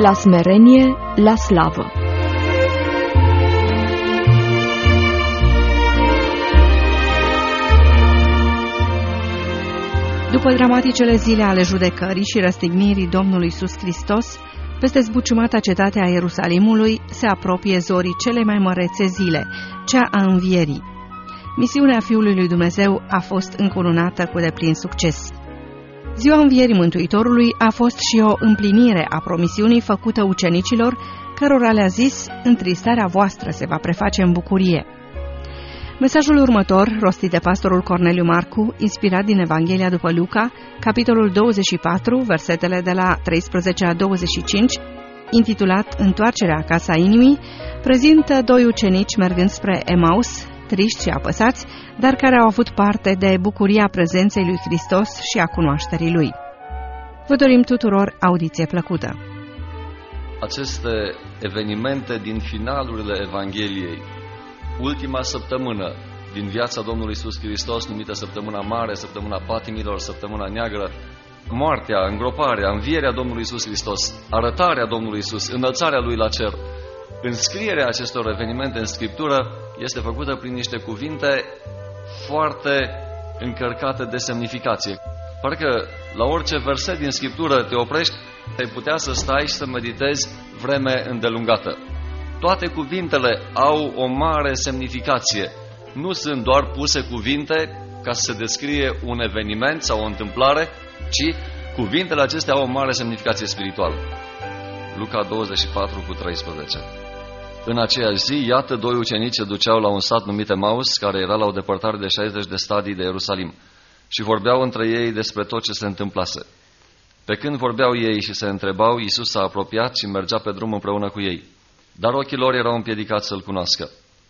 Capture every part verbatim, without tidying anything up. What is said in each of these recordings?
la smerenie la slavă. După dramaticele zile ale judecării și răstignirii Domnului Iisus Hristos, peste zbuciumata cetate a Ierusalimului se apropie zorii cele mai mărețe zile, cea a învierii. Misiunea Fiului lui Dumnezeu a fost încununată cu deplin succes. Ziua învierii Mântuitorului a fost și o împlinire a promisiunii făcută ucenicilor, cărora le-a zis: întristarea voastră se va preface în bucurie. Mesajul următor, rostit de pastorul Corneliu Marcu, inspirat din Evanghelia după Luca, capitolul douăzeci și patru, versetele de la treisprezece la douăzeci și cinci, intitulat Întoarcerea acasă a inimii, prezintă doi ucenici mergând spre Emaus, triști și apăsați, dar care au avut parte de bucuria prezenței lui Hristos și a cunoașterii lui. Vă dorim tuturor audiție plăcută. Aceste evenimente din finalurile Evangheliei, ultima săptămână din viața Domnului Iisus Hristos, numită Săptămâna Mare, Săptămâna Patimilor, Săptămâna Neagră, moartea, îngroparea, învierea Domnului Iisus Hristos, arătarea Domnului Iisus, înălțarea Lui la cer. Înscrierea acestor evenimente în Scriptură este făcută prin niște cuvinte foarte încărcate de semnificație. Parcă la orice verset din Scriptură te oprești, ai putea să stai și să meditezi vreme îndelungată. Toate cuvintele au o mare semnificație. Nu sunt doar puse cuvinte ca să se descrie un eveniment sau o întâmplare, ci cuvintele acestea au o mare semnificație spirituală. Luca douăzeci și patru cu treisprezece. În aceeași zi, iată, doi ucenici se duceau la un sat numit Emaus, care era la o depărtare de șaizeci de stadii de Ierusalim, și vorbeau între ei despre tot ce se întâmplase. Pe când vorbeau ei și se întrebau, Iisus s-a apropiat și mergea pe drum împreună cu ei. Dar ochii lor erau împiedicați să-L cunoască.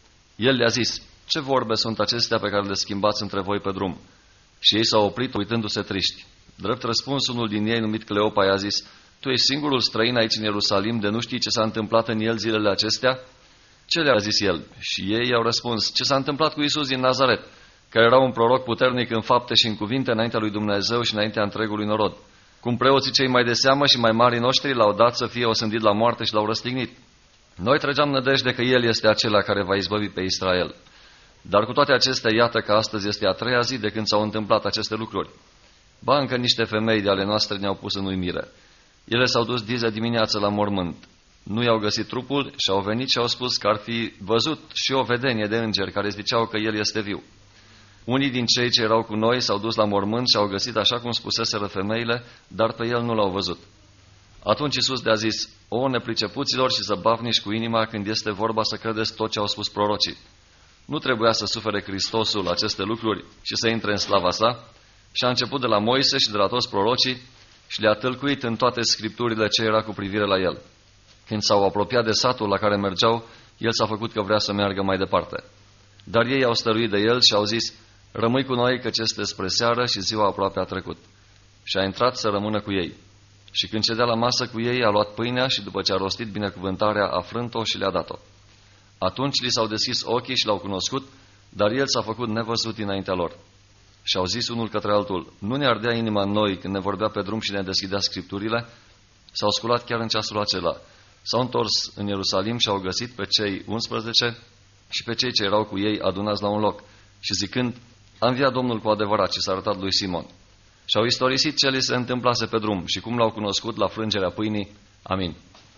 El le-a zis: ce vorbe sunt acestea pe care le schimbați între voi pe drum? Și ei s-au oprit uitându-se triști. Drept răspuns, unul din ei, numit Cleopa, i-a zis: tu ești singurul străin aici în Ierusalim, de nu știi ce s-a întâmplat în el zilele acestea? Ce le-a zis el? Și ei i-au răspuns: ce s-a întâmplat cu Iisus din Nazaret, care era un proroc puternic în fapte și în cuvinte înaintea lui Dumnezeu și înaintea întregului norod. Cum preoții cei mai de seamă și mai mari noștri l-au dat să fie osândit la moarte și l-au răstignit. Noi trăgeam nădejde că El este acela care va izbăvi pe Israel. Dar cu toate acestea, iată că astăzi este a treia zi de când s-au întâmplat aceste lucruri. Ba, încă niște femei de ale noastre ne-au pus în uimire. Ele s-au dus dizi dimineață la mormânt. Nu i-au găsit trupul și au venit și au spus că ar fi văzut și o vedenie de îngeri care ziceau că El este viu. Unii din cei ce erau cu noi s-au dus la mormânt și au găsit așa cum spuseseră femeile, dar pe El nu l-au văzut. Atunci Iisus le-a zis: o, nepricepuților și zăbavnici cu inima, când este vorba să credeți tot ce au spus prorocii. Nu trebuia să sufere Hristosul aceste lucruri și să intre în slava sa? Și a început de la Moise și de la toți prorocii și le-a tâlcuit în toate scripturile ce era cu privire la el. Când s-au apropiat de satul la care mergeau, el s-a făcut că vrea să meargă mai departe. Dar ei au stăruit de el și au zis: rămâi cu noi, căci este spre seară și ziua aproape a trecut. Și a intrat să rămână cu ei. Și când cedea la masă cu ei, a luat pâinea și după ce a rostit binecuvântarea, a frânt-o și le-a dat-o. Atunci li s-au deschis ochii și l-au cunoscut, dar el s-a făcut nevăzut înaintea lor. Și au zis unul către altul: nu ne ardea inima în noi când ne vorbea pe drum și ne deschidea scripturile? S-au sculat chiar în ceasul acela. S-au întors în Ierusalim și au găsit pe cei unsprezece și pe cei ce erau cu ei adunați la un loc și zicând: a înviat Domnul cu adevărat și s-a arătat lui Simon. Și au istorisit ce li se întâmplase pe drum și cum l-au cunoscut la frângerea pâinii. Amin.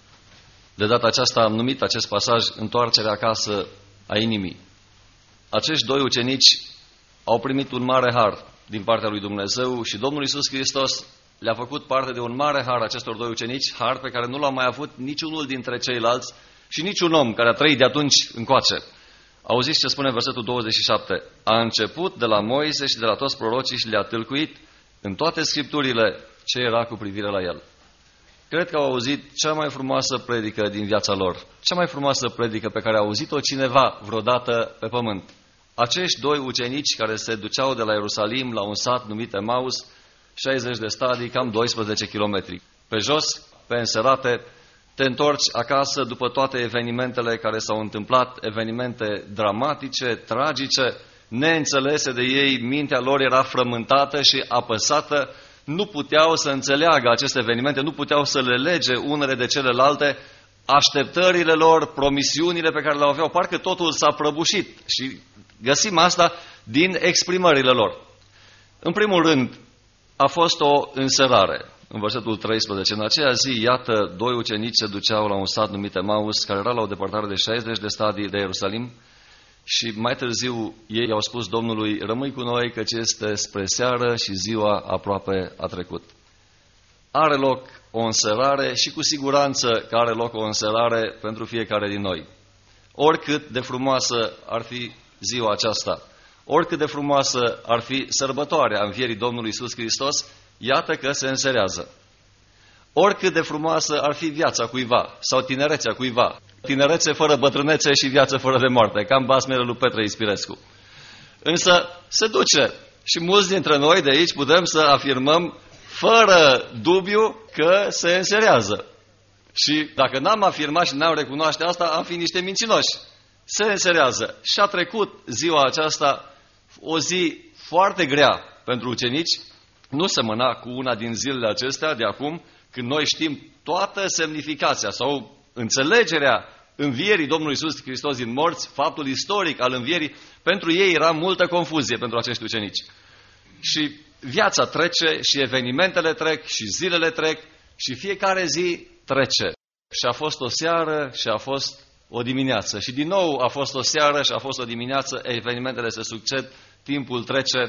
De data aceasta am numit acest pasaj Întoarcerea acasă a inimii. Acești doi ucenici au primit un mare har din partea lui Dumnezeu și Domnul Iisus Hristos le-a făcut parte de un mare har acestor doi ucenici, har pe care nu l-a mai avut niciunul dintre ceilalți și niciun om care a trăit de atunci încoace. Auziți ce spune versetul douăzeci și șapte. A început de la Moise și de la toți prorocii și le-a tâlcuit în toate scripturile ce era cu privire la el. Cred că au auzit cea mai frumoasă predică din viața lor, cea mai frumoasă predică pe care a auzit-o cineva vreodată pe pământ. Acești doi ucenici care se duceau de la Ierusalim la un sat numit Emaus, șaizeci de stadii, cam doisprezece kilometri. Pe jos, pe înserate, te întorci acasă după toate evenimentele care s-au întâmplat, evenimente dramatice, tragice, neînțelese de ei, mintea lor era frământată și apăsată nu puteau să înțeleagă aceste evenimente, nu puteau să le lege unele de celelalte, așteptările lor, promisiunile pe care le aveau, parcă totul s-a prăbușit și găsim asta din exprimările lor. În primul rând, a fost o înserare. În versetul treisprezece, în aceea zi, iată, doi ucenici se duceau la un sat numit Emaus, care era la o depărtare de șaizeci de stadii de Ierusalim, și mai târziu ei au spus Domnului, rămâi cu noi, căci este spre seară și ziua aproape a trecut. Are loc o înserare și cu siguranță că are loc o înserare pentru fiecare din noi. Oricât de frumoasă ar fi ziua aceasta, oricât de frumoasă ar fi sărbătoarea învierii Domnului Iisus Hristos, iată că se înserează. Oricât de frumoasă ar fi viața cuiva sau tinerețea cuiva, tinerețe fără bătrânețe și viață fără de moarte, cam basmele lui Petre Ispirescu. Însă se duce și mulți dintre noi de aici putem să afirmăm fără dubiu că se înserează. Și dacă n-am afirmat și n-am recunoaște asta, am fi niște mincinoși. Se înserează. Și a trecut ziua aceasta, o zi foarte grea pentru ucenici, nu semăna cu una din zilele acestea de acum, când noi știm toată semnificația sau înțelegerea învierii Domnului Iisus Hristos din morți, faptul istoric al învierii. Pentru ei era multă confuzie pentru acești ucenici. Și viața trece și evenimentele trec și zilele trec și fiecare zi trece. Și a fost o seară și a fost o dimineață. Și din nou a fost o seară și a fost o dimineață, evenimentele se succed, timpul trece,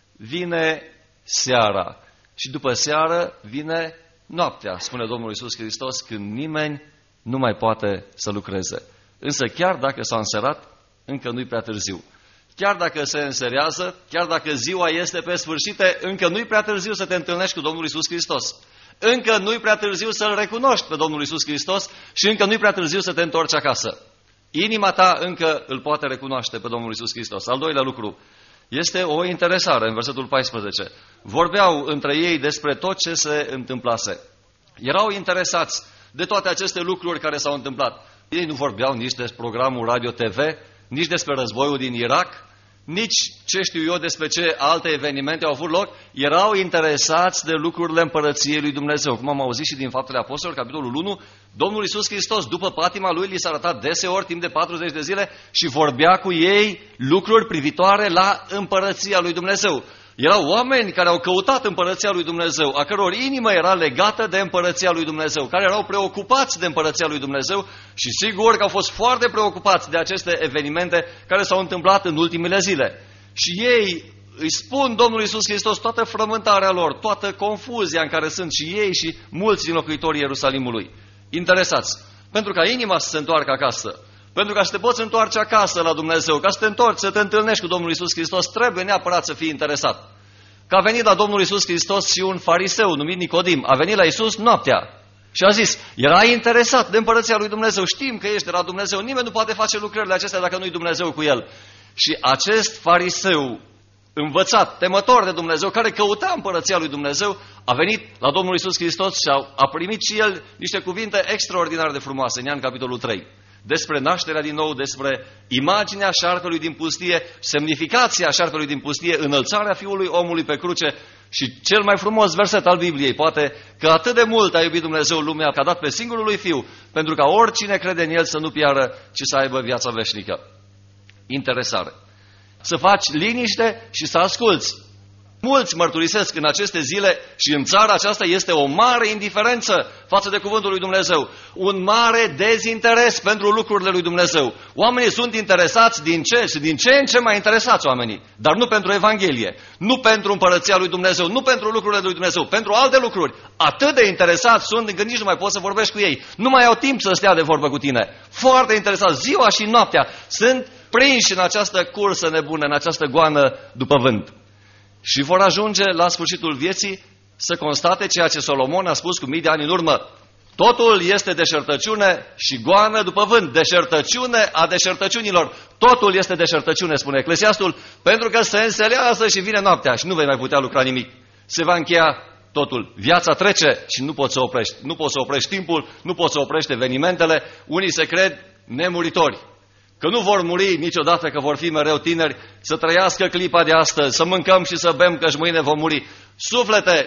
vine seara. Și după seară vine noaptea, spune Domnul Iisus Hristos, când nimeni nu mai poate să lucreze. Însă chiar dacă s-a înserat, încă nu-i prea târziu. Chiar dacă se înserează, chiar dacă ziua este pe sfârșite, încă nu-i prea târziu să te întâlnești cu Domnul Iisus Hristos. Încă nu-i prea târziu să-L recunoști pe Domnul Iisus Hristos și încă nu-i prea târziu să te întorci acasă. Inima ta încă îl poate recunoaște pe Domnul Iisus Hristos. Al doilea lucru este o interesare în versetul paisprezece. Vorbeau între ei despre tot ce se întâmplase. Erau interesați de toate aceste lucruri care s-au întâmplat. Ei nu vorbeau nici despre programul Radio T V, nici despre războiul din Irak, nici ce știu eu despre ce alte evenimente au avut loc. Erau interesați de lucrurile împărăției lui Dumnezeu. Cum am auzit și din Faptele Apostolilor, capitolul unu, Domnul Iisus Hristos, după patima lui, li s-a arătat deseori timp de patruzeci de zile și vorbea cu ei lucruri privitoare la împărăția lui Dumnezeu. Erau oameni care au căutat împărăția lui Dumnezeu, a căror inimă era legată de împărăția lui Dumnezeu, care erau preocupați de împărăția lui Dumnezeu și sigur că au fost foarte preocupați de aceste evenimente care s-au întâmplat în ultimele zile. Și ei îi spun Domnului Iisus Hristos toată frământarea lor, toată confuzia în care sunt și ei și mulți din locuitorii Ierusalimului. Interesați, pentru ca inima să se întoarcă acasă, pentru ca să te poți întoarce acasă la Dumnezeu, ca să te întorci, să te întâlnești cu Domnul Iisus Hristos, trebuie neapărat să fii interesat. Că a venit la Domnul Iisus Hristos și un fariseu numit Nicodim, a venit la Iisus noaptea și a zis, era interesat de împărăția lui Dumnezeu, știm că ești de la Dumnezeu, nimeni nu poate face lucrările acestea dacă nu-i Dumnezeu cu el. Și acest fariseu învățat, temător de Dumnezeu, care căuta împărăția lui Dumnezeu, a venit la Domnul Iisus Hristos și a, a primit și el niște cuvinte extraordinar de frumoase în Ioan capitolul trei. Despre nașterea din nou, despre imaginea șarpelui din pustie, semnificația șarpelui din pustie, înălțarea Fiului Omului pe cruce și cel mai frumos verset al Bibliei, poate că atât de mult a iubit Dumnezeu lumea că a dat pe singurul lui Fiu, pentru ca oricine crede în El să nu piară, ci să aibă viața veșnică. Interesare. Să faci liniște și să asculți. Mulți mărturisesc în aceste zile și în țara aceasta este o mare indiferență față de cuvântul lui Dumnezeu. Un mare dezinteres pentru lucrurile lui Dumnezeu. Oamenii sunt interesați din ce? Și din ce în ce mai interesați oamenii. Dar nu pentru Evanghelie, nu pentru împărăția lui Dumnezeu, nu pentru lucrurile lui Dumnezeu, pentru alte lucruri. Atât de interesați sunt încât nici nu mai poți să vorbești cu ei. Nu mai au timp să stea de vorbă cu tine. Foarte interesați, ziua și noaptea, sunt prinși în această cursă nebună, în această goană după vânt. Și vor ajunge la sfârșitul vieții să constate ceea ce Solomon a spus cu mii de ani în urmă. Totul este deșertăciune și goană după vânt. Deșertăciune a deșertăciunilor. Totul este deșertăciune, spune Eclesiastul, pentru că se înselează și vine noaptea și nu vei mai putea lucra nimic. Se va încheia totul. Viața trece și nu poți să oprești. Nu poți să oprești timpul, nu poți să oprești evenimentele. Unii se cred nemuritori, că nu vor muri niciodată, că vor fi mereu tineri, să trăiască clipa de astăzi, să mâncăm și să bem, că și mâine vom muri. Suflete,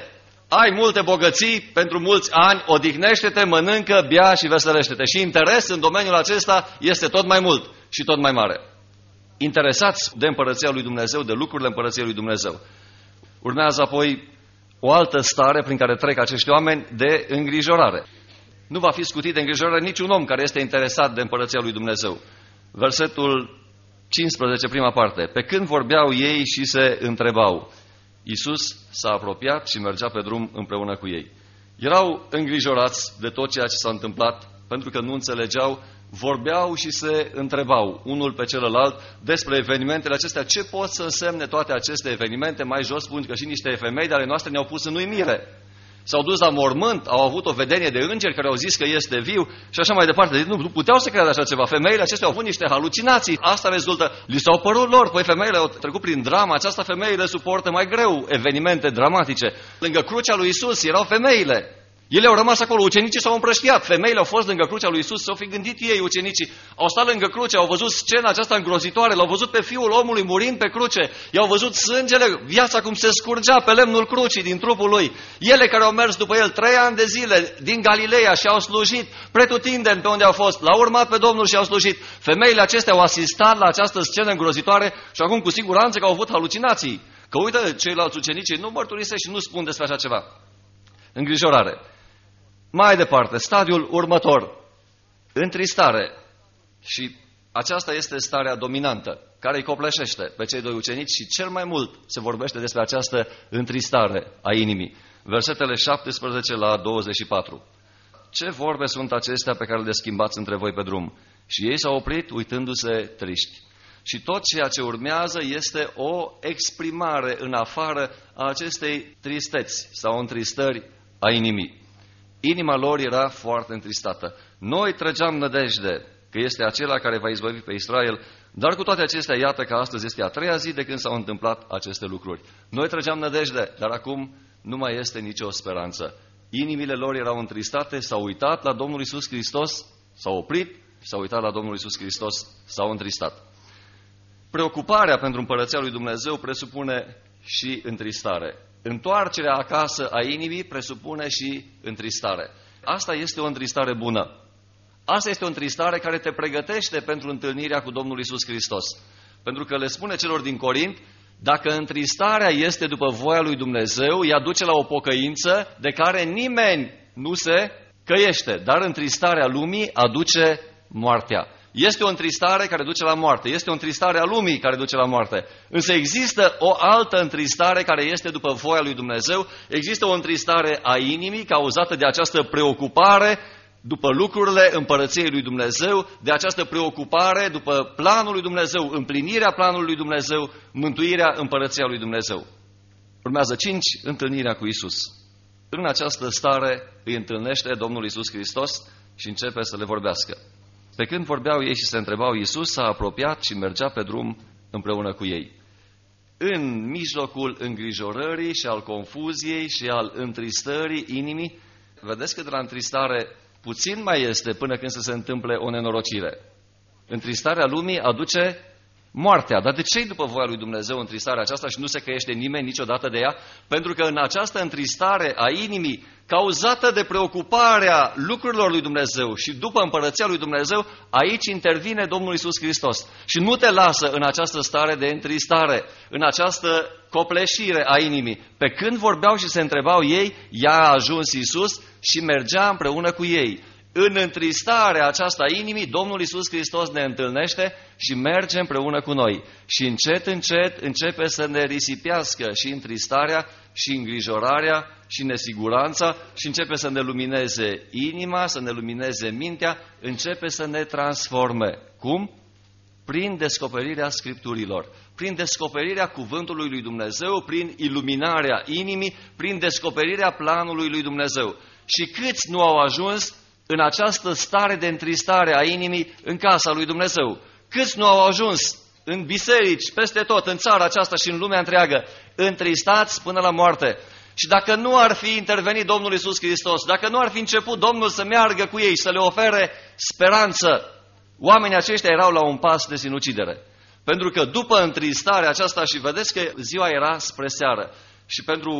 ai multe bogății pentru mulți ani, odihnește-te, mănâncă, bea și veselește-te. Și interes în domeniul acesta este tot mai mult și tot mai mare. Interesați de împărăția lui Dumnezeu, de lucrurile împărăției lui Dumnezeu. Urmează apoi o altă stare prin care trec acești oameni de îngrijorare. Nu va fi scutit de îngrijorare niciun om care este interesat de împărăția lui Dumnezeu. Versetul cincisprezece, prima parte. Pe când vorbeau ei și se întrebau, Iisus s-a apropiat și mergea pe drum împreună cu ei. Erau îngrijorați de tot ceea ce s-a întâmplat, pentru că nu înțelegeau, vorbeau și se întrebau unul pe celălalt despre evenimentele acestea. Ce pot să însemne toate aceste evenimente? Mai jos spun că și niște femei de ale noastre ne-au pus în uimire. S-au dus la mormânt, au avut o vedenie de îngeri care au zis că este viu și așa mai departe. Deci nu, nu puteau să creadă așa ceva. Femeile acestea au avut niște halucinații. Asta rezultă. Li s-au părut lor. Păi femeile au trecut prin drama aceasta. Femeile suportă mai greu evenimente dramatice. Lângă crucea lui Iisus erau femeile. Ele au rămas acolo, ucenicii s-au împrăștiat, femeile au fost lângă crucea lui Iisus, s-au fi gândit ei, ucenicii, au stat lângă cruce, au văzut scena aceasta îngrozitoare, l-au văzut pe Fiul omului murind pe cruce, i-au văzut sângele, viața cum se scurgea pe lemnul crucii din trupul lui. Ele care au mers după el trei ani de zile din Galileea și au slujit pretutindeni pe unde au fost, l-au urmat pe Domnul și au slujit. Femeile acestea au asistat la această scenă îngrozitoare și acum cu siguranță că au avut halucinații. Că uite, ceilalți ucenici nu mărturisesc și nu spun despre așa ceva. Îngrijorare. Mai departe, stadiul următor, întristare. Și aceasta este starea dominantă, care îi copleșește pe cei doi ucenici și cel mai mult se vorbește despre această întristare a inimii. Versetele șaptesprezece la douăzeci și patru. Ce vorbe sunt acestea pe care le schimbați între voi pe drum? Și ei s-au oprit uitându-se triști. Și tot ceea ce urmează este o exprimare în afară a acestei tristeți sau întristări a inimii. Inima lor era foarte întristată. Noi trăgeam nădejde că este acela care va izbăvi pe Israel, dar cu toate acestea, iată că astăzi este a treia zi de când s-au întâmplat aceste lucruri. Noi trăgeam nădejde, dar acum nu mai este nicio speranță. Inimile lor erau întristate, s-au uitat la Domnul Iisus Hristos, s-au oprit, s-au uitat la Domnul Iisus Hristos, s-au întristat. Preocuparea pentru împărăția lui Dumnezeu presupune și întristare. Întoarcerea acasă a inimii presupune și întristare. Asta este o întristare bună. Asta este o întristare care te pregătește pentru întâlnirea cu Domnul Iisus Hristos. Pentru că le spune celor din Corint, dacă întristarea este după voia lui Dumnezeu, ea duce la o pocăință de care nimeni nu se căiește. Dar întristarea lumii aduce moartea. Este o întristare care duce la moarte. Este o întristare a lumii care duce la moarte. Însă există o altă întristare care este după voia lui Dumnezeu. Există o întristare a inimii cauzată de această preocupare după lucrurile împărăției lui Dumnezeu, de această preocupare după planul lui Dumnezeu, împlinirea planului lui Dumnezeu, mântuirea împărăției lui Dumnezeu. Urmează cinci, întâlnirea cu Iisus. În această stare îi întâlnește Domnul Iisus Hristos și începe să le vorbească. Pe când vorbeau ei și se întrebau, Iisus s-a apropiat și mergea pe drum împreună cu ei. În mijlocul îngrijorării și al confuziei și al întristării inimii, vedeți că de la întristare puțin mai este până când să se întâmple o nenorocire. Întristarea lumii aduce moartea. Dar de ce după voia lui Dumnezeu întristarea aceasta și nu se căiește nimeni niciodată de ea? Pentru că în această întristare a inimii, cauzată de preocuparea lucrurilor lui Dumnezeu și după împărăția lui Dumnezeu, aici intervine Domnul Iisus Hristos. Și nu te lasă în această stare de întristare, în această copleșire a inimii. Pe când vorbeau și se întrebau ei, ea a ajuns Iisus și mergea împreună cu ei. În întristarea aceasta a inimii, Domnul Iisus Hristos ne întâlnește și merge împreună cu noi. Și încet, încet începe să ne risipească și întristarea, și îngrijorarea, și nesiguranța, și începe să ne lumineze inima, să ne lumineze mintea, începe să ne transforme. Cum? Prin descoperirea Scripturilor, prin descoperirea cuvântului lui Dumnezeu, prin iluminarea inimii, prin descoperirea planului lui Dumnezeu. Și câți nu au ajuns în această stare de întristare a inimii în casa lui Dumnezeu? Câți nu au ajuns în biserici, peste tot, în țara aceasta și în lumea întreagă, întristați până la moarte? Și dacă nu ar fi intervenit Domnul Iisus Hristos, dacă nu ar fi început Domnul să meargă cu ei, să le ofere speranță, oamenii aceștia erau la un pas de sinucidere. Pentru că după întristarea aceasta, și vedeți că ziua era spre seară, și pentru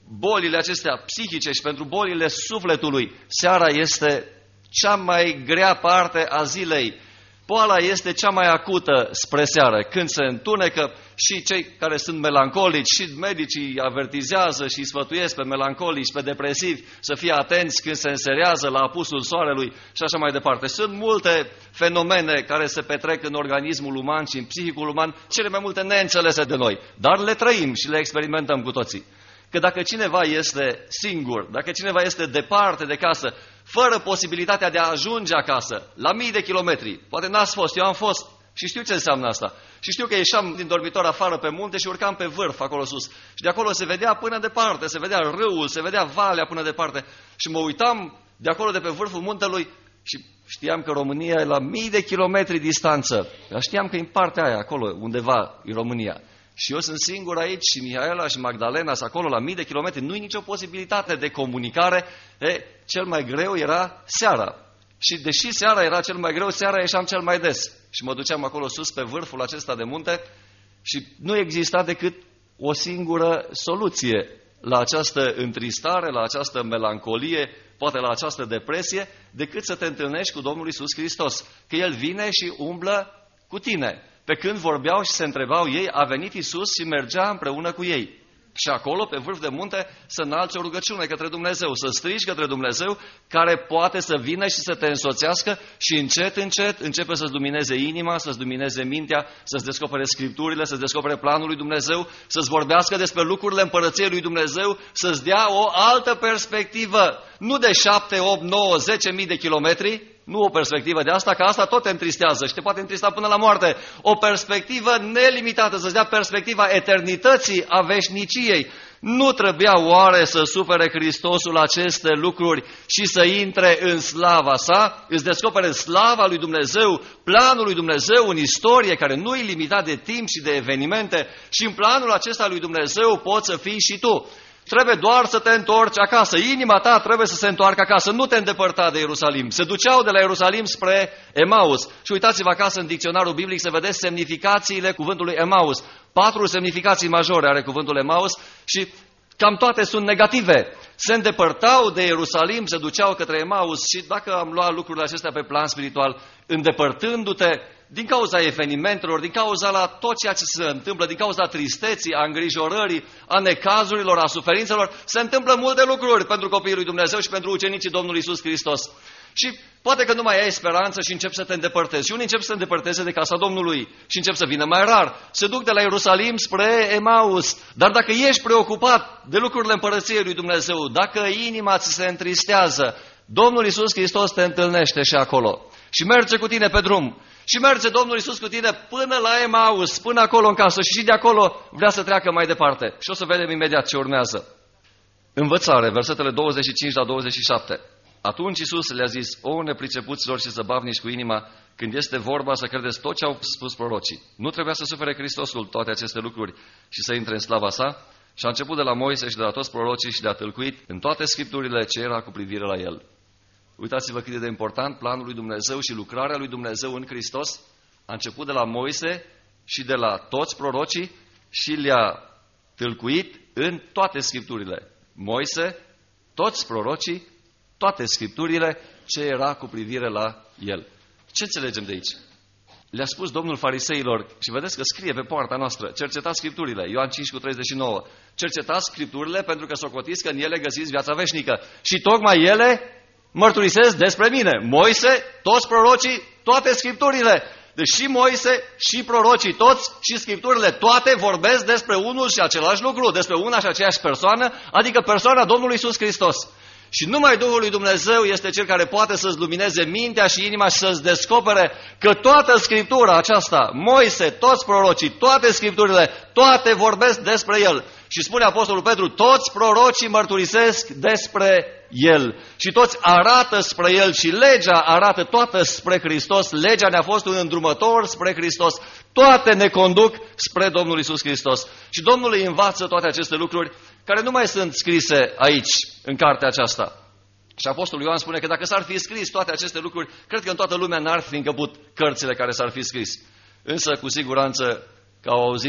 bolile acestea psihice și pentru bolile sufletului, seara este cea mai grea parte a zilei. Boala este cea mai acută spre seară, când se întunecă și cei care sunt melancolici și medicii avertizează și sfătuiesc pe melancolici, pe depresivi să fie atenți când se înserează la apusul soarelui și așa mai departe. Sunt multe fenomene care se petrec în organismul uman și în psihicul uman, cele mai multe neînțelese de noi, dar le trăim și le experimentăm cu toții. Că dacă cineva este singur, dacă cineva este departe de casă, fără posibilitatea de a ajunge acasă, la mii de kilometri, poate n-ați fost, eu am fost și știu ce înseamnă asta. Și știu că ieșeam din dormitor afară pe munte și urcam pe vârf acolo sus. Și de acolo se vedea până departe, se vedea râul, se vedea valea până departe. Și mă uitam de acolo de pe vârful muntelui și știam că România e la mii de kilometri distanță. Dar știam că în partea aia, acolo, undeva, e România. Și eu sunt singur aici și Mihaela și Magdalena sunt acolo la mii de kilometri. Nu-i nicio posibilitate de comunicare. E, cel mai greu era seara. Și deși seara era cel mai greu, seara ieșeam cel mai des. Și mă duceam acolo sus pe vârful acesta de munte și nu exista decât o singură soluție la această întristare, la această melancolie, poate la această depresie, decât să te întâlnești cu Domnul Iisus Hristos. Că El vine și umblă cu tine. Pe când vorbeau și se întrebau ei, a venit Iisus și mergea împreună cu ei. Și acolo, pe vârf de munte, să înalți o rugăciune către Dumnezeu, să strigi către Dumnezeu, care poate să vină și să te însoțească și încet, încet începe să-ți lumineze inima, să-ți lumineze mintea, să-ți descopere Scripturile, să-ți descopere planul lui Dumnezeu, să-ți vorbească despre lucrurile împărăției lui Dumnezeu, să-ți dea o altă perspectivă, nu de șapte, opt, nouă, zece mii de kilometri, nu o perspectivă de asta, că asta tot te întristează și te poate întrista până la moarte. O perspectivă nelimitată, să-ți dea perspectiva eternității, a veșniciei. Nu trebuia oare să sufere Hristosul aceste lucruri și să intre în slava sa? Îți descopere slava lui Dumnezeu, planul lui Dumnezeu în istorie, care nu e limitat de timp și de evenimente, și în planul acesta lui Dumnezeu poți să fii și tu. Trebuie doar să te întorci acasă. Inima ta trebuie să se întoarcă acasă. Nu te îndepărta de Ierusalim. Se duceau de la Ierusalim spre Emaus. Și uitați-vă acasă în dicționarul biblic să vedeți semnificațiile cuvântului Emaus. Patru semnificații majore are cuvântul Emaus și cam toate sunt negative. Se îndepărtau de Ierusalim, se duceau către Emaus și dacă am luat lucrurile acestea pe plan spiritual, îndepărtându-te din cauza evenimentelor, din cauza la tot ceea ce se întâmplă, din cauza tristeții, a îngrijorării, a necazurilor, a suferințelor, se întâmplă multe lucruri pentru copiii lui Dumnezeu și pentru ucenicii Domnului Iisus Hristos. Și poate că nu mai ai speranță și începi să te îndepărtezi. Și unii încep să te îndepărteze de casa Domnului și încep să vină mai rar. Se duc de la Ierusalim spre Emaus. Dar dacă ești preocupat de lucrurile împărăției lui Dumnezeu, dacă inima ți se întristează, Domnul Iisus Hristos te întâlnește și acolo. Și merge cu tine pe drum. Și merge Domnul Iisus cu tine până la Emaus, până acolo în casă și de acolo vrea să treacă mai departe. Și o să vedem imediat ce urmează. Învățare, versetele douăzeci și cinci la douăzeci și șapte. Atunci Iisus le-a zis, o nepricepuților și zăbavnici cu inima, când este vorba să credeți tot ce au spus prorocii. Nu trebuia să sufere Hristosul toate aceste lucruri și să intre în slava sa? Și a început de la Moise și de la toți prorocii și de a tâlcuit în toate scripturile ce era cu privire la el. Uitați-vă cât de important planul lui Dumnezeu și lucrarea lui Dumnezeu în Hristos a început de la Moise și de la toți prorocii și le-a tâlcuit în toate scripturile. Moise, toți prorocii, toate scripturile ce era cu privire la el. Ce înțelegem de aici? Le-a spus Domnul fariseilor, și vedeți că scrie pe poarta noastră, cercetați scripturile, Ioan cinci cu treizeci și nouă, cercetați scripturile pentru că socotiți că în ele găsiți viața veșnică. Și tocmai ele mărturisesc despre mine. Moise, toți prorocii, toate scripturile. Deci și Moise, și prorocii, toți și scripturile, toate vorbesc despre unul și același lucru, despre una și aceeași persoană, adică persoana Domnului Iisus Hristos. Și numai Duhul lui Dumnezeu este Cel care poate să-ți lumineze mintea și inima și să-ți descopere că toată Scriptura aceasta, Moise, toți prorocii, toate Scripturile, toate vorbesc despre El. Și spune Apostolul Petru, toți prorocii mărturisesc despre El. Și toți arată spre El și legea arată toată spre Hristos. Legea ne-a fost un îndrumător spre Hristos. Toate ne conduc spre Domnul Iisus Hristos. Și Domnul îi învață toate aceste lucruri care nu mai sunt scrise aici, în cartea aceasta. Și Apostolul Ioan spune că dacă s-ar fi scris toate aceste lucruri, cred că în toată lumea n-ar fi încăput cărțile care s-ar fi scris. Însă, cu siguranță, că au auzit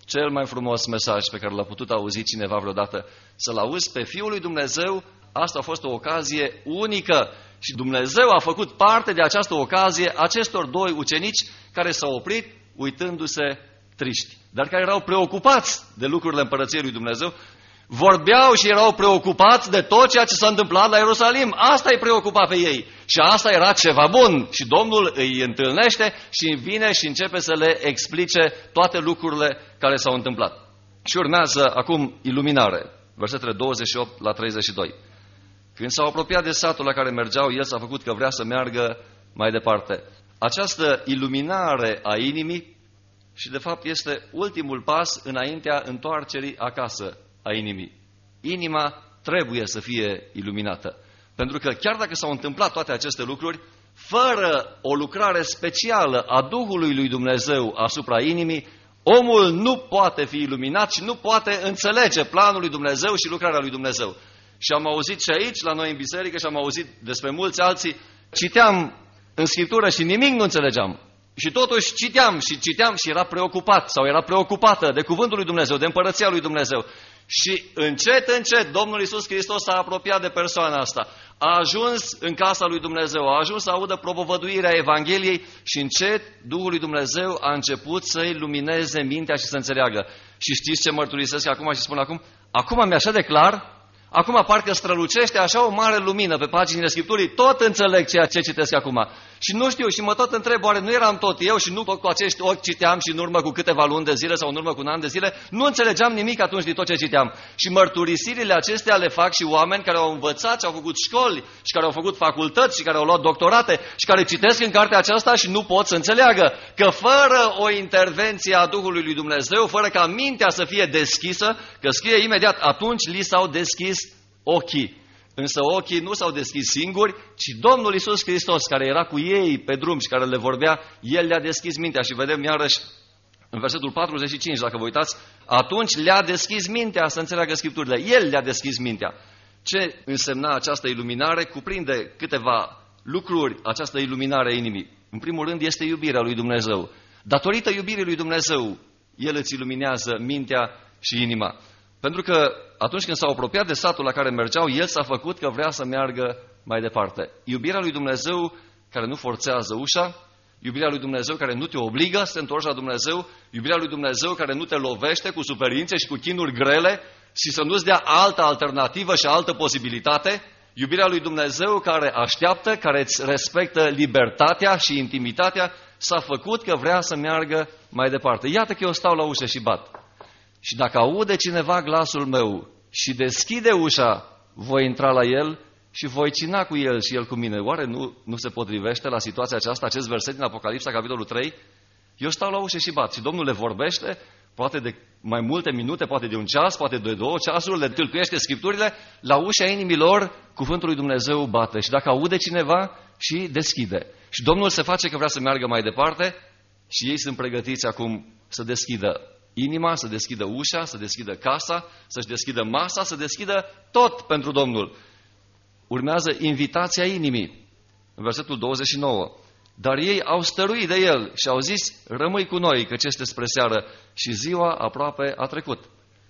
cel mai frumos mesaj pe care l-a putut auzi cineva vreodată. Să-L auzi pe Fiul lui Dumnezeu, asta a fost o ocazie unică și Dumnezeu a făcut parte de această ocazie acestor doi ucenici care s-au oprit uitându-se triști, dar care erau preocupați de lucrurile Împărăției lui Dumnezeu. Vorbeau și erau preocupați de tot ceea ce s-a întâmplat la Ierusalim. Asta îi preocupa pe ei. Și asta era ceva bun. Și Domnul îi întâlnește și vine și începe să le explice toate lucrurile care s-au întâmplat. Și urmează acum iluminare. Versetele douăzeci și opt la treizeci și doi. Când s-au apropiat de satul la care mergeau, el s-a făcut că vrea să meargă mai departe. Această iluminare a inimii și de fapt este ultimul pas înaintea întoarcerii acasă a inimii. Inima trebuie să fie iluminată. Pentru că chiar dacă s-au întâmplat toate aceste lucruri, fără o lucrare specială a Duhului lui Dumnezeu asupra inimii, omul nu poate fi iluminat și nu poate înțelege planul lui Dumnezeu și lucrarea lui Dumnezeu. Și am auzit și aici, la noi în biserică, și am auzit despre mulți alții, citeam în Scriptură și nimic nu înțelegeam. Și totuși citeam și citeam și era preocupat sau era preocupată de cuvântul lui Dumnezeu, de împărăția lui Dumnezeu. Și încet, încet, Domnul Iisus Hristos s-a apropiat de persoana asta. A ajuns în casa lui Dumnezeu, a ajuns să audă propovăduirea Evangheliei și încet Duhul lui Dumnezeu a început să-i lumineze mintea și să înțeleagă. Și știți ce mărturisesc acum și spun acum? Acum mi-e așa de clar. Acum parcă strălucește așa o mare lumină pe paginile Scripturii, tot înțeleg ceea ce citesc acum. Și nu știu, și mă tot întreb, oare nu eram tot eu și nu tot cu acești ochi citeam și în urmă cu câteva luni de zile sau în urmă cu un an de zile, nu înțelegeam nimic atunci din tot ce citeam. Și mărturisirile acestea le fac și oameni care au învățat și au făcut școli și care au făcut facultăți și care au luat doctorate și care citesc în cartea aceasta și nu pot să înțeleagă că fără o intervenție a Duhului lui Dumnezeu, fără ca mintea să fie deschisă, că scrie imediat, atunci li s-au deschis ochii. Însă ochii nu s-au deschis singuri, ci Domnul Iisus Hristos, care era cu ei pe drum și care le vorbea, El le-a deschis mintea. Și vedem iarăși în versetul patruzeci și cinci, dacă vă uitați, atunci le-a deschis mintea să înțeleagă Scripturile. El le-a deschis mintea. Ce însemna această iluminare? Cuprinde câteva lucruri, această iluminare a inimii. În primul rând este iubirea lui Dumnezeu. Datorită iubirii lui Dumnezeu, El îți iluminează mintea și inima. Pentru că atunci când s-au apropiat de satul la care mergeau, el s-a făcut că vrea să meargă mai departe. Iubirea lui Dumnezeu care nu forțează ușa, iubirea lui Dumnezeu care nu te obligă să te întorci la Dumnezeu, iubirea lui Dumnezeu care nu te lovește cu suferințe și cu chinuri grele și să nu-ți dea altă alternativă și altă posibilitate, iubirea lui Dumnezeu care așteaptă, care îți respectă libertatea și intimitatea, s-a făcut că vrea să meargă mai departe. Iată că eu stau la ușă și bat. Și dacă aude cineva glasul meu și deschide ușa, voi intra la el și voi cina cu el și el cu mine. Oare nu, nu se potrivește la situația aceasta, acest verset din Apocalipsa, capitolul trei? Eu stau la ușă și bat și Domnul le vorbește, poate de mai multe minute, poate de un ceas, poate de două ceasuri, le tâlcuiește Scripturile, la ușa inimilor cuvântul lui Dumnezeu bate. Și dacă aude cineva și deschide. Și Domnul se face că vrea să meargă mai departe și ei sunt pregătiți acum să deschidă inima, să deschidă ușa, să deschidă casa, să-și deschidă masa, să deschidă tot pentru Domnul. Urmează invitația inimii. În versetul douăzeci și nouă. Dar ei au stăruit de el și au zis, rămâi cu noi, căci este spre seară și ziua aproape a trecut.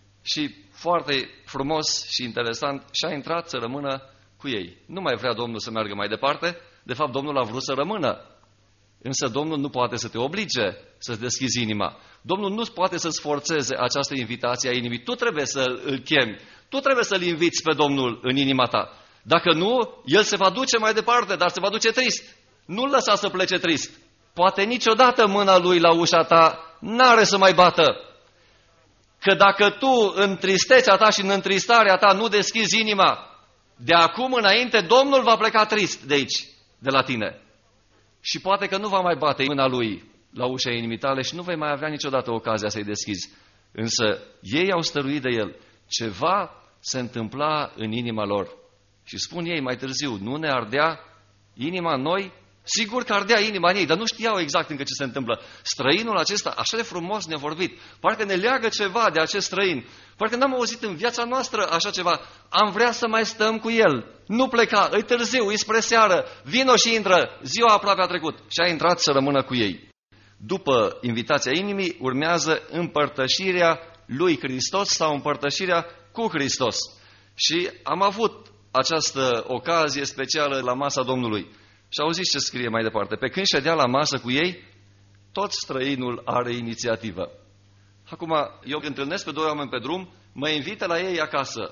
Și foarte frumos și interesant, și-a intrat să rămână cu ei. Nu mai vrea Domnul să meargă mai departe, de fapt Domnul a vrut să rămână. Însă Domnul nu poate să te oblige să-ți deschizi inima. Domnul nu poate să-ți forțeze această invitație a inimii. Tu trebuie să-l chemi, tu trebuie să-l inviți pe Domnul în inima ta. Dacă nu, El se va duce mai departe, dar se va duce trist. Nu-l lăsa să plece trist. Poate niciodată mâna Lui la ușa ta n-are să mai bată. Că dacă tu în tristețea ta și în întristarea ta nu deschizi inima, de acum înainte Domnul va pleca trist de aici, de la tine. Și poate că nu va mai bate mâna Lui la ușa inimii tale și nu vei mai avea niciodată ocazia să-i deschizi. Însă ei au stăruit de El. Ceva se întâmpla în inima lor. Și spun ei mai târziu, nu ne ardea inima în noi? Sigur că ardea inima în ei, dar nu știau exact încă ce se întâmplă. Străinul acesta, așa de frumos ne-a vorbit, parcă ne leagă ceva de acest străin. Parcă n-am auzit în viața noastră așa ceva. Am vrea să mai stăm cu el. Nu pleca, îi târziu, îi spre seară. Vino și intră, ziua aproape a trecut. Și a intrat să rămână cu ei. după invitația inimii, urmează împărtășirea lui Hristos sau împărtășirea cu Hristos. Și am avut această ocazie specială la masa Domnului. Și auziți ce scrie mai departe. Pe când ședea la masă cu ei, tot străinul are inițiativă. Acum, eu întâlnesc pe doi oameni pe drum, mă invită la ei acasă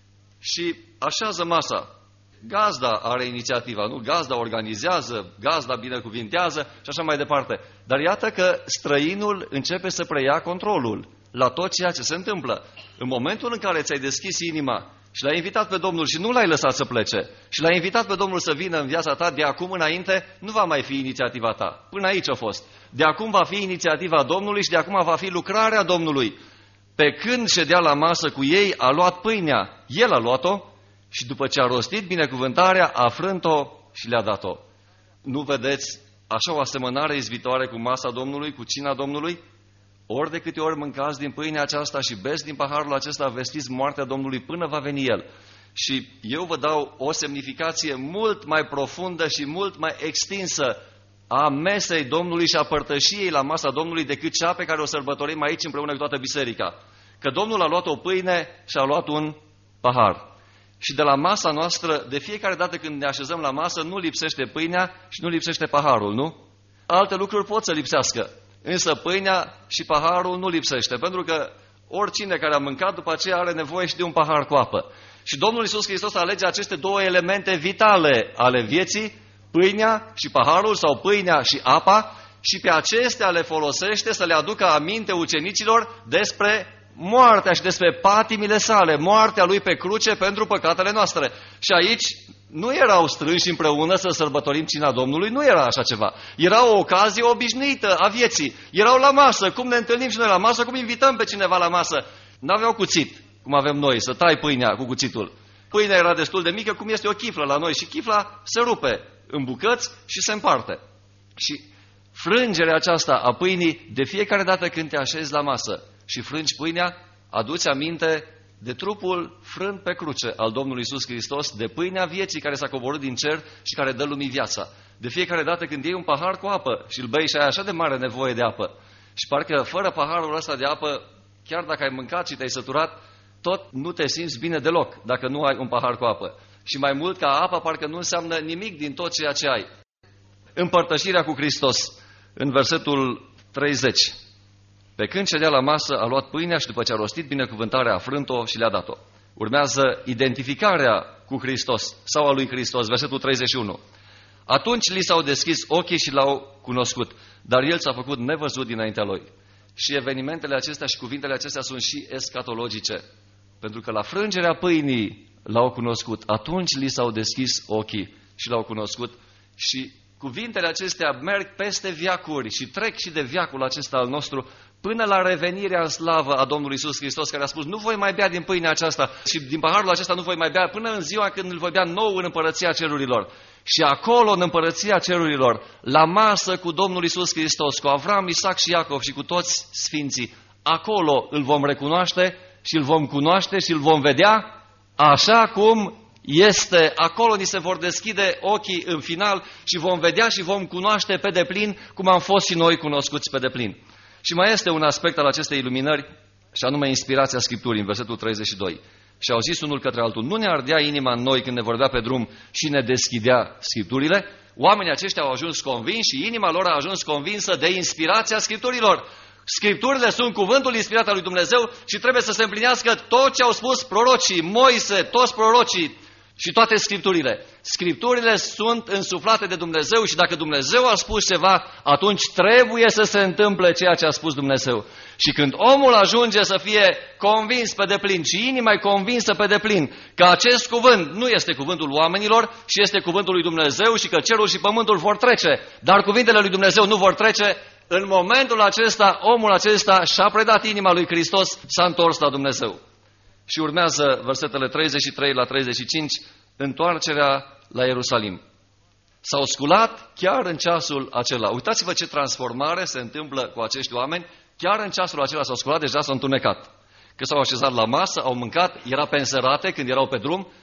și așează masa. Gazda are inițiativa, nu? Gazda organizează, gazda binecuvintează și așa mai departe. Dar iată că străinul începe să preia controlul la tot ceea ce se întâmplă. În momentul în care ți-ai deschis inima și l-ai invitat pe Domnul și nu l-ai lăsat să plece și l-ai invitat pe Domnul să vină în viața ta, de acum înainte nu va mai fi inițiativa ta. Până aici a fost. De acum va fi inițiativa Domnului și de acum va fi lucrarea Domnului. Pe când ședea la masă cu ei, a luat pâinea. El a luat-o și după ce a rostit binecuvântarea, a frânt-o și le-a dat-o. Nu vedeți așa o asemănare izbitoare cu masa Domnului, cu cina Domnului? Ori de câte ori mâncați din pâinea aceasta și beți din paharul acesta, vestiți moartea Domnului până va veni El. Și eu vă dau o semnificație mult mai profundă și mult mai extinsă a mesei Domnului și a părtășiei la masa Domnului decât cea pe care o sărbătorim aici împreună cu toată biserica. Că Domnul a luat o pâine și a luat un pahar. Și de la masa noastră, de fiecare dată când ne așezăm la masă, nu lipsește pâinea și nu lipsește paharul, nu? Alte lucruri pot să lipsească, însă pâinea și paharul nu lipsește, pentru că oricine care a mâncat după aceea are nevoie și de un pahar cu apă. Și Domnul Iisus Hristos alege aceste două elemente vitale ale vieții, pâinea și paharul sau pâinea și apa, și pe acestea le folosește să le aducă aminte ucenicilor despre moartea și despre patimile sale, moartea lui pe cruce pentru păcatele noastre. Și aici nu erau strânși împreună să sărbătorim cina Domnului, nu era așa ceva. Era o ocazie obișnuită a vieții. Erau la masă, cum ne întâlnim și noi la masă, cum invităm pe cineva la masă. N-aveau cuțit, cum avem noi, să tai pâinea cu cuțitul. Pâinea era destul de mică, cum este o chiflă la noi, și chifla se rupe în bucăți și se împarte. Și frângerea aceasta a pâinii, de fiecare dată când te așezi la masă și frângi pâinea, aduți aminte de trupul frânt pe cruce al Domnului Iisus Hristos, de pâinea vieții care s-a coborât din cer și care dă lumii viața. De fiecare dată când iei un pahar cu apă și îl bei și ai așa de mare nevoie de apă, și parcă fără paharul ăsta de apă, chiar dacă ai mâncat și te-ai săturat, tot nu te simți bine deloc dacă nu ai un pahar cu apă. Și mai mult ca apa, parcă nu înseamnă nimic din tot ceea ce ai. Împărtășirea cu Hristos, în versetul treizeci. Pe când ședea la masă, a luat pâinea și după ce a rostit binecuvântarea, a frânt-o și le-a dat-o. Urmează identificarea cu Hristos sau a lui Hristos, versetul treizeci și unu. Atunci li s-au deschis ochii și l-au cunoscut, dar el s-a făcut nevăzut dinaintea lui. Și evenimentele acestea și cuvintele acestea sunt și escatologice, pentru că la frângerea pâinii l-au cunoscut, atunci li s-au deschis ochii și l-au cunoscut. Și cuvintele acestea merg peste veacuri și trec și de veacul acesta al nostru până la revenirea în slavă a Domnului Iisus Hristos, care a spus: nu voi mai bea din pâinea aceasta și din paharul acesta nu voi mai bea până în ziua când îl voi bea nou în împărăția cerurilor. Și acolo, în împărăția cerurilor, la masă cu Domnul Iisus Hristos, cu Avram, Isaac și Iacov și cu toți sfinții, acolo îl vom recunoaște și îl vom cunoaște și îl vom vedea așa cum este. Acolo ni se vor deschide ochii în final și vom vedea și vom cunoaște pe deplin cum am fost și noi cunoscuți pe deplin. Și mai este un aspect al acestei iluminări, și anume inspirația Scripturii, în versetul treizeci și doi. Și au zis unul către altul: nu ne ardea inima în noi când ne vorbea pe drum și ne deschidea Scripturile? Oamenii aceștia au ajuns convinși și inima lor a ajuns convinsă de inspirația Scripturilor. Scripturile sunt cuvântul inspirat al lui Dumnezeu și trebuie să se împlinească tot ce au spus prorocii, Moise, toți prorocii și toate Scripturile. Scripturile sunt însuflate de Dumnezeu și dacă Dumnezeu a spus ceva, atunci trebuie să se întâmple ceea ce a spus Dumnezeu. Și când omul ajunge să fie convins pe deplin și inima e convinsă pe deplin că acest cuvânt nu este cuvântul oamenilor și este cuvântul lui Dumnezeu și că cerul și pământul vor trece, dar cuvintele lui Dumnezeu nu vor trece, în momentul acesta, omul acesta și-a predat inima lui Hristos, s-a întors la Dumnezeu. Și urmează versetele treizeci și trei la treizeci și cinci, întoarcerea la Ierusalim. S-au sculat chiar în ceasul acela. Uitați-vă ce transformare se întâmplă cu acești oameni. Chiar în ceasul acela s-au sculat, deja s-au întunecat. Că s-au așezat la masă, au mâncat, era penserate când erau pe drum,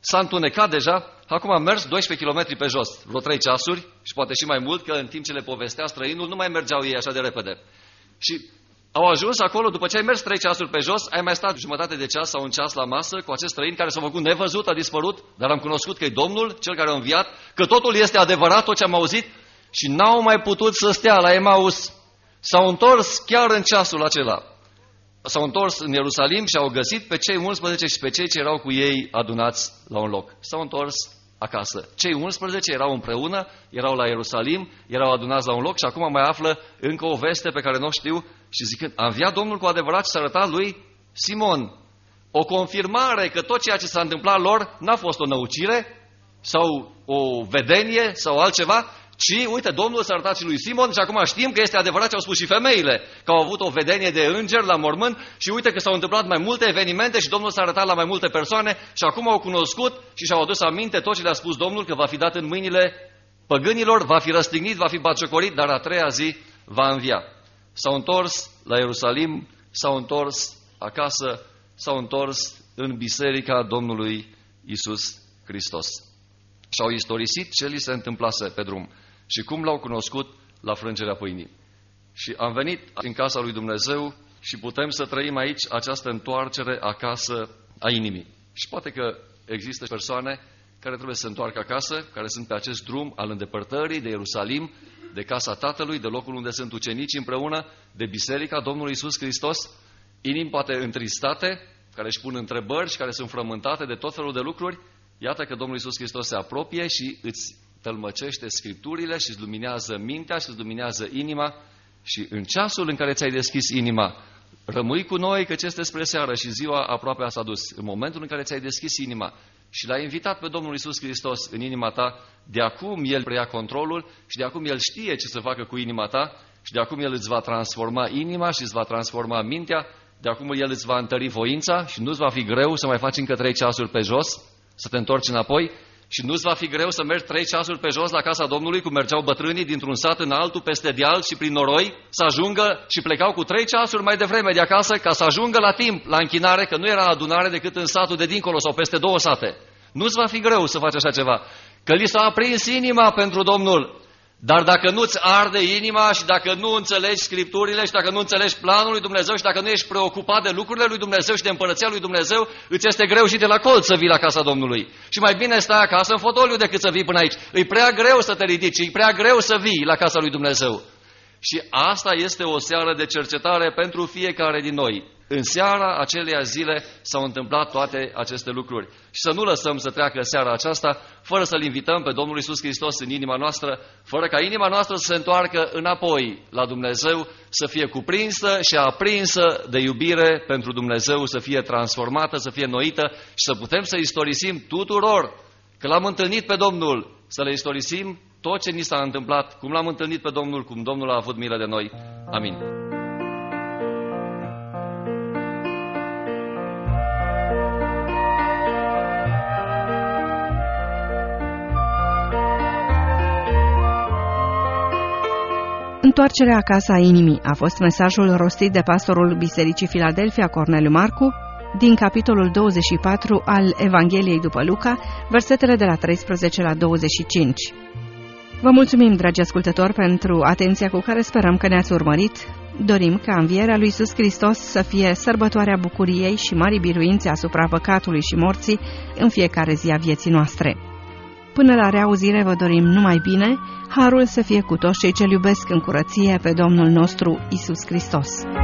s-a întunecat deja, acum a mers doisprezece kilometri pe jos, vreo trei ceasuri și poate și mai mult, că în timp ce le povestea străinul, nu mai mergeau ei așa de repede. Și au ajuns acolo, după ce ai mers trei ceasuri pe jos, ai mai stat jumătate de ceas sau un ceas la masă cu acest străin care s-a făcut nevăzut, a dispărut, dar am cunoscut că e Domnul, Cel care a înviat, că totul este adevărat, tot ce am auzit, și n-au mai putut să stea la Emaus. S-au întors chiar în ceasul acela. S-au întors în Ierusalim și au găsit pe cei unsprezece și pe cei ce erau cu ei adunați la un loc. S-au întors acasă. Cei unsprezece erau împreună, erau la Ierusalim, erau adunați la un loc și acum mai află încă o veste pe care nu o știu și zicând, a înviat Domnul cu adevărat și s-a arătat lui Simon. O confirmare că tot ceea ce s-a întâmplat lor n-a fost o năucire sau o vedenie sau altceva, ci, uite, Domnul s-a arătat și lui Simon și acum știm că este adevărat ce au spus și femeile, că au avut o vedenie de înger la mormânt și uite că s-au întâmplat mai multe evenimente și Domnul s-a arătat la mai multe persoane și acum au cunoscut și și-au adus aminte tot ce le-a spus Domnul, că va fi dat în mâinile păgânilor, va fi răstignit, va fi batjocorit, dar a treia zi va învia. S-au întors la Ierusalim, s-au întors acasă, s-au întors în biserica Domnului Iisus Hristos. Și au istorisit ce li se întâmplase pe drum și cum l-au cunoscut la frângerea pâinii. Și am venit în casa lui Dumnezeu și putem să trăim aici această întoarcere acasă a inimii. Și poate că există persoane care trebuie să se întoarcă acasă, care sunt pe acest drum al îndepărtării de Ierusalim, de casa Tatălui, de locul unde sunt ucenici împreună, de biserica Domnului Iisus Hristos, inimi poate întristate, care își pun întrebări și care sunt frământate de tot felul de lucruri. Iată că Domnul Iisus Hristos se apropie și îți tălmăcește Scripturile și îți luminează mintea și îți luminează inima și în ceasul în care ți-ai deschis inima, rămâi cu noi căci este spre seară și ziua aproape s-a dus. În momentul în care ți-ai deschis inima și l-ai invitat pe Domnul Iisus Hristos în inima ta, de acum El preia controlul și de acum El știe ce să facă cu inima ta și de acum El îți va transforma inima și îți va transforma mintea, de acum El îți va întări voința și nu-ți va fi greu să mai faci încă trei ceasuri pe jos, să te întorci înapoi și nu-ți va fi greu să mergi trei ceasuri pe jos la casa Domnului, cum mergeau bătrânii dintr-un sat în altul, peste deal și prin noroi, să ajungă și plecau cu trei ceasuri mai devreme de acasă ca să ajungă la timp la închinare, că nu era adunare decât în satul de dincolo sau peste două sate. Nu-ți va fi greu să faci așa ceva, că li s-a aprins inima pentru Domnul. Dar dacă nu-ți arde inima și dacă nu înțelegi Scripturile și dacă nu înțelegi planul lui Dumnezeu și dacă nu ești preocupat de lucrurile lui Dumnezeu și de împărăția lui Dumnezeu, îți este greu și de la colț să vii la casa Domnului. Și mai bine stai acasă în fotoliu decât să vii până aici. E prea greu să te ridici, e prea greu să vii la casa lui Dumnezeu. Și asta este o seară de cercetare pentru fiecare din noi. În seara aceleia zile s-au întâmplat toate aceste lucruri. Și să nu lăsăm să treacă seara aceasta fără să-L invităm pe Domnul Iisus Hristos în inima noastră, fără ca inima noastră să se întoarcă înapoi la Dumnezeu, să fie cuprinsă și aprinsă de iubire pentru Dumnezeu, să fie transformată, să fie noită și să putem să istorisim tuturor că L-am întâlnit pe Domnul, să le istorisim tot ce ni s-a întâmplat, cum L-am întâlnit pe Domnul, cum Domnul a avut milă de noi. Amin. Întoarcerea acasă a inimii a fost mesajul rostit de pastorul Bisericii Filadelfia, Corneliu Marcu, din capitolul douăzeci și patru al Evangheliei după Luca, versetele de la treisprezece la douăzeci și cinci. Vă mulțumim, dragi ascultători, pentru atenția cu care sperăm că ne-ați urmărit. Dorim ca învierea lui Iisus Hristos să fie sărbătoarea bucuriei și marii biruințe asupra păcatului și morții în fiecare zi a vieții noastre. Până la reauzire vă dorim numai bine, harul să fie cu toți cei ce-L iubesc în curăție pe Domnul nostru Iisus Hristos.